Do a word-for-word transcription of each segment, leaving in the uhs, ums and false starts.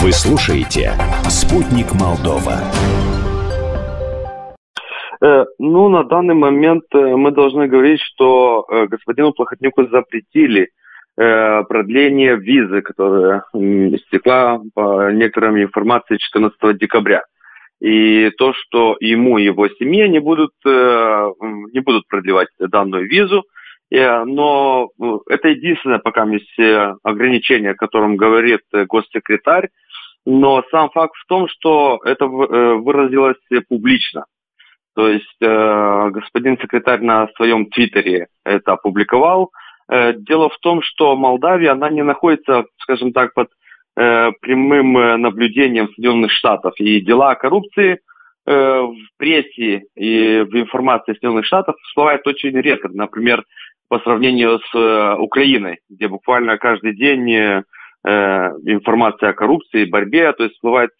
Вы слушаете «Спутник Молдова». Э, ну, на данный момент э, мы должны говорить, что э, господину Плохотнюку запретили э, продление визы, которая э, истекла, по некоторым информации, четырнадцатого декабря. И то, что ему и его семье не будут, э, не будут продлевать данную визу, э, но это единственное пока есть ограничение, о котором говорит госсекретарь. Но сам факт в том, что это выразилось публично. То есть э, господин секретарь на своем твиттере это опубликовал. Э, дело в том, что Молдавия, она не находится, скажем так, под э, прямым наблюдением Соединенных Штатов. И дела о коррупции э, в прессе и в информации Соединенных Штатов всплывают очень редко. Например, по сравнению с э, Украиной, где буквально каждый день э, информация о коррупции и борьбе, то есть всплывает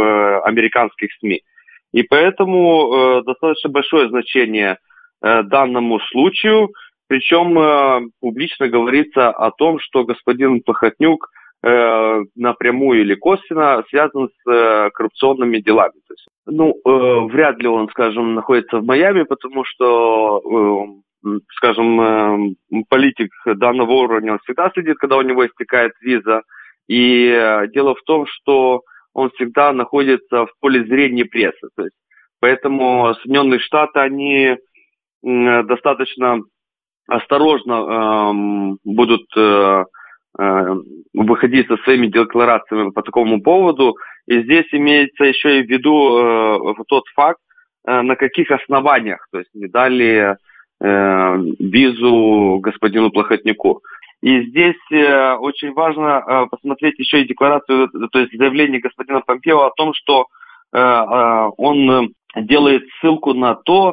в американских СМИ. И поэтому э, достаточно большое значение э, данному случаю, причем э, публично говорится о том, что господин Плохотнюк э, напрямую или косвенно связан с э, коррупционными делами. То есть, ну, э, вряд ли он, скажем, находится в Майами, потому что, э, скажем, э, политик данного уровня он всегда следит, когда у него истекает виза. И э, дело в том, что он всегда находится в поле зрения прессы. То есть, поэтому Соединенные Штаты, они э, достаточно осторожно э, будут э, э, выходить со своими декларациями по такому поводу. И здесь имеется еще и в виду э, тот факт, э, на каких основаниях, то есть не дали э, визу господину Плохотнюку. И здесь э, очень важно э, посмотреть еще и декларацию, то есть заявление господина Помпео о том, что э, э, он делает ссылку на то,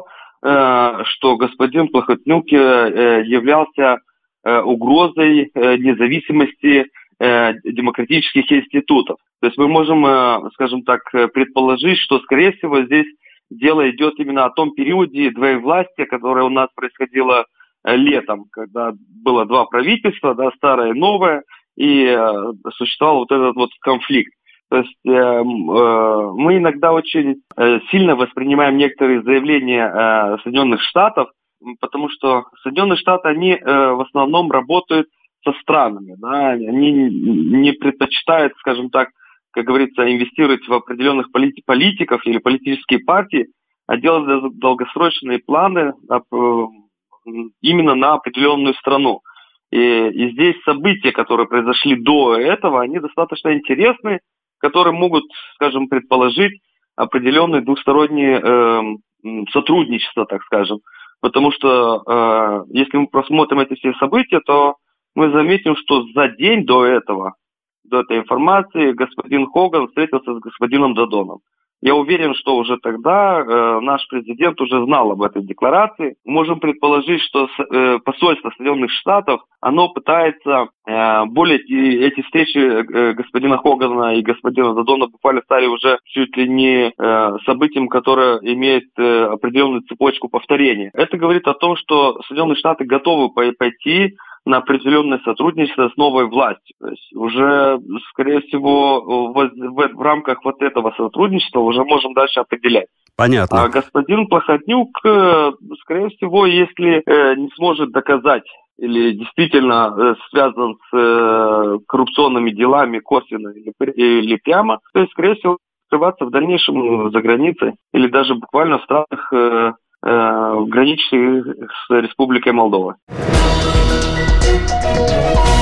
э, что господин Плохотнюк э, являлся э, угрозой э, независимости э, демократических институтов. То есть мы можем, э, скажем так, предположить, что, скорее всего, здесь дело идет именно о том периоде двоевластия, которое у нас происходило летом, когда было два правительства, да, старое и новое, и э, существовал вот этот вот конфликт. То есть э, э, мы иногда очень э, сильно воспринимаем некоторые заявления э, Соединенных Штатов, потому что Соединенные Штаты, они э, в основном работают со странами, да, они не предпочитают, скажем так, как говорится, инвестировать в определенных полит- политиков или политические партии, а делать долгосрочные планы э, именно на определенную страну. И, и здесь события, которые произошли до этого, они достаточно интересны, которые могут, скажем, предположить определенное двустороннее э, сотрудничество, так скажем. Потому что э, если мы просмотрим эти все события, то мы заметим, что за день до этого, до этой информации, господин Хоган встретился с господином Додоном. Я уверен, что уже тогда э, наш президент уже знал об этой декларации. Можем предположить, что с, э, посольство Соединенных Штатов, оно пытается э, более эти встречи э, господина Хогана и господина Додона буквально стали уже чуть ли не э, событием, которое имеет э, определенную цепочку повторения. Это говорит о том, что Соединенные Штаты готовы пойти на определенное сотрудничество с новой властью. То есть уже, скорее всего, в, в, в рамках вот этого сотрудничества уже можем дальше определять. Понятно. А господин Плохотнюк, скорее всего, если не сможет доказать или действительно э, связан с э, коррупционными делами косвенно или, или прямо, то есть, скорее всего, скрываться в дальнейшем за границей или даже буквально в странах, э, э, граничащих с Республикой Молдова.